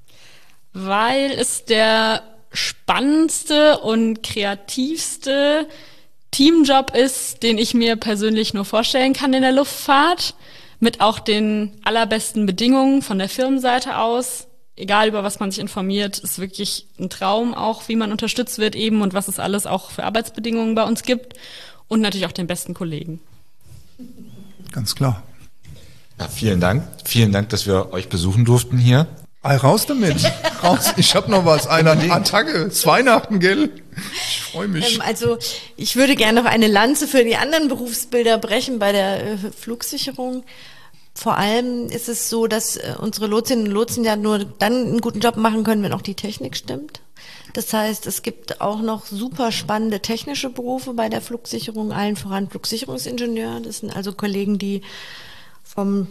es der spannendste und kreativste Teamjob ist, den ich mir persönlich nur vorstellen kann in der Luftfahrt, mit auch den allerbesten Bedingungen von der Firmenseite aus. Egal, über was man sich informiert, ist wirklich ein Traum auch, wie man unterstützt wird eben und was es alles auch für Arbeitsbedingungen bei uns gibt und natürlich auch den besten Kollegen. Ganz klar. Ja, vielen Dank. Vielen Dank, dass wir euch besuchen durften hier. Raus damit. Raus. Ich habe noch was. Eine Attacke. 2 Weihnachten, gell? Ich freue mich. Also ich würde gerne noch eine Lanze für die anderen Berufsbilder brechen bei der Flugsicherung. Vor allem ist es so, dass unsere Lotsinnen und Lotsen ja nur dann einen guten Job machen können, wenn auch die Technik stimmt. Das heißt, es gibt auch noch super spannende technische Berufe bei der Flugsicherung, allen voran Flugsicherungsingenieur. Das sind also Kollegen, die vom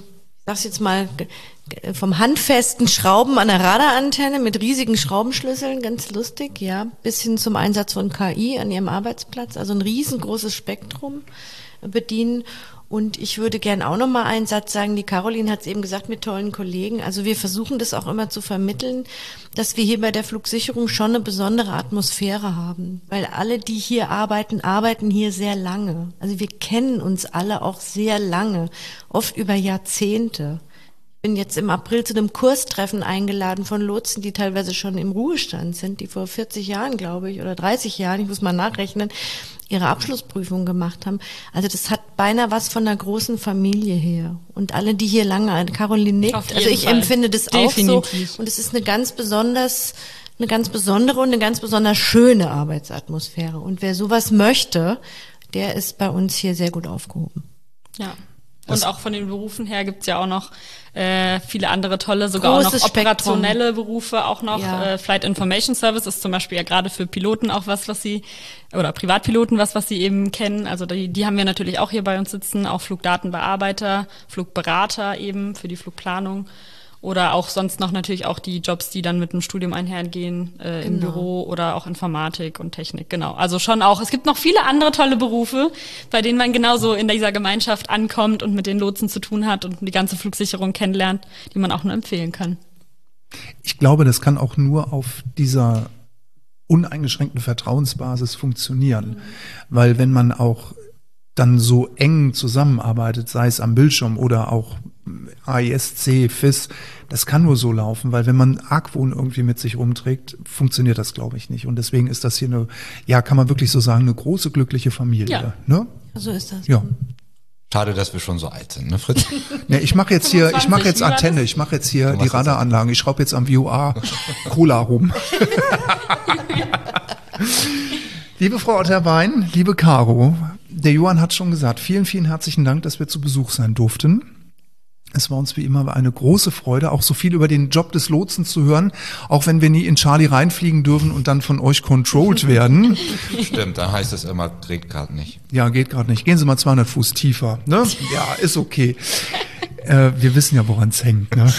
handfesten Schrauben an der Radarantenne mit riesigen Schraubenschlüsseln, ganz lustig, ja, bis hin zum Einsatz von KI an ihrem Arbeitsplatz, also ein riesengroßes Spektrum bedienen. Und ich würde gern auch noch mal einen Satz sagen, die Caroline hat es eben gesagt, mit tollen Kollegen. Also wir versuchen das auch immer zu vermitteln, dass wir hier bei der Flugsicherung schon eine besondere Atmosphäre haben. Weil alle, die hier arbeiten hier sehr lange. Also wir kennen uns alle auch sehr lange, oft über Jahrzehnte. Ich bin jetzt im April zu einem Kurstreffen eingeladen von Lotsen, die teilweise schon im Ruhestand sind, die vor 40 Jahren, glaube ich, oder 30 Jahren, ich muss mal nachrechnen, ihre Abschlussprüfung gemacht haben. Also das hat beinahe was von einer großen Familie her. Und alle, die hier lange, Caroline nickt, also ich empfinde das definitiv auch so. Und es ist eine ganz besondere und eine ganz besonders schöne Arbeitsatmosphäre. Und wer sowas möchte, der ist bei uns hier sehr gut aufgehoben. Ja. Und auch von den Berufen her gibt's ja auch noch viele andere tolle, sogar auch noch operationelle Berufe, auch noch Flight Information Service ist zum Beispiel ja gerade für Piloten auch was sie, oder Privatpiloten was sie eben kennen. Also die haben wir natürlich auch hier bei uns sitzen, auch Flugdatenbearbeiter, Flugberater eben für die Flugplanung. Oder auch sonst noch natürlich auch die Jobs, die dann mit dem Studium einhergehen, im Büro oder auch Informatik und Technik, genau. Also schon auch, es gibt noch viele andere tolle Berufe, bei denen man genauso in dieser Gemeinschaft ankommt und mit den Lotsen zu tun hat und die ganze Flugsicherung kennenlernt, die man auch nur empfehlen kann. Ich glaube, das kann auch nur auf dieser uneingeschränkten Vertrauensbasis funktionieren, weil wenn man auch dann so eng zusammenarbeitet, sei es am Bildschirm oder auch AISC, FIS, das kann nur so laufen, weil wenn man Argwohn irgendwie mit sich rumträgt, funktioniert das, glaube ich, nicht. Und deswegen ist das hier eine, ja, kann man wirklich so sagen, eine große, glückliche Familie. Ja. Ne? So ist das. Ja. Schade, dass wir schon so alt sind, ne, Fritz? Ne, ich mache jetzt Antenne, ich mache jetzt hier die Radaranlagen, ich schraube jetzt am VOA Cola rum. Liebe Frau Otterbein, liebe Caro, der Johann hat schon gesagt, vielen, vielen herzlichen Dank, dass wir zu Besuch sein durften. Es war uns wie immer eine große Freude, auch so viel über den Job des Lotsen zu hören, auch wenn wir nie in Charlie reinfliegen dürfen und dann von euch controlled werden. Stimmt, dann heißt es immer, geht gerade nicht. Ja, geht gerade nicht. Gehen Sie mal 200 Fuß tiefer. Ne? Ja, ist okay. Wir wissen ja, woran es hängt. Ne?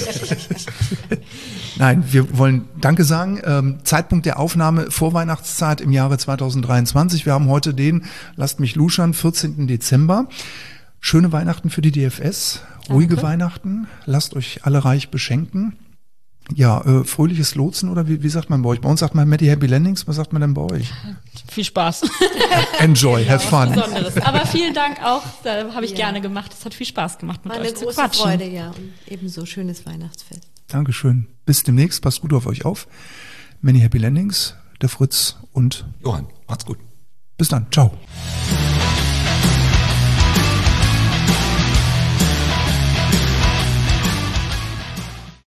Nein, wir wollen Danke sagen. Zeitpunkt der Aufnahme Vorweihnachtszeit im Jahre 2023. Wir haben heute den, lasst mich luschern, 14. Dezember. Schöne Weihnachten für die DFS. Ruhige Weihnachten, lasst euch alle reich beschenken. Ja, fröhliches Lotsen oder wie sagt man bei euch? Bei uns sagt man Many Happy Landings, was sagt man denn bei euch? Viel Spaß. Enjoy, have fun. Besonderes. Aber vielen Dank auch, da habe ich gerne gemacht. Es hat viel Spaß gemacht, mit euch zu quatschen. War eine große Freude, ja. Und ebenso schönes Weihnachtsfest. Dankeschön. Bis demnächst, passt gut auf euch auf. Many Happy Landings, der Fritz und Johann, macht's gut. Bis dann, ciao.